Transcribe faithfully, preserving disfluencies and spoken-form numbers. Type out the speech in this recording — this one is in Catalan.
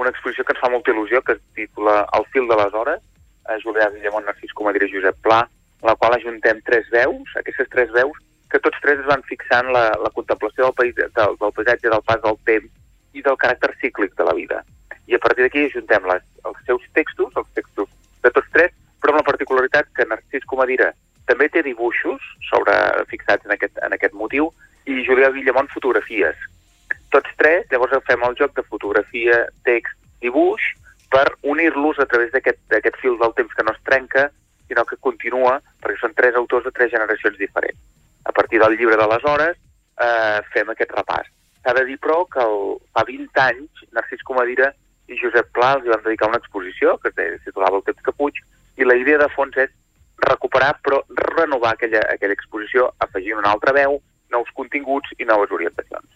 una exposició que ens fa molta il·lusió, que es titula El fil de les hores, a Julià Guillamont, Narcís Comadira i Josep Pla, en la qual ajuntem tres veus, aquestes tres veus, que tots tres es van fixant la, la contemplació del, país, del, del paisatge, del pas del temps i del caràcter cíclic de la vida. I a partir d'aquí ajuntem les, els seus textos, els textos de tots tres, però amb la particularitat que Narcís Comadira també té dibuixos sobre, fixats en aquest, en aquest motiu, i Julià Guillamont fotografies. Tots tres, llavors fem el joc de fotografia, text, dibuix, per unir-los a través d'aquest fil del temps que no es trenca, sinó que continua, perquè són tres autors de tres generacions diferents. A partir del llibre de les hores eh, fem aquest repàs. S'ha de dir, però, que el, fa vint anys Narcís Comadira i Josep Pla els van dedicar una exposició que es titulava El temps que fuig, i la idea de fons és recuperar, però renovar aquella, aquella exposició, afegint una altra veu, nous continguts i noves orientacions.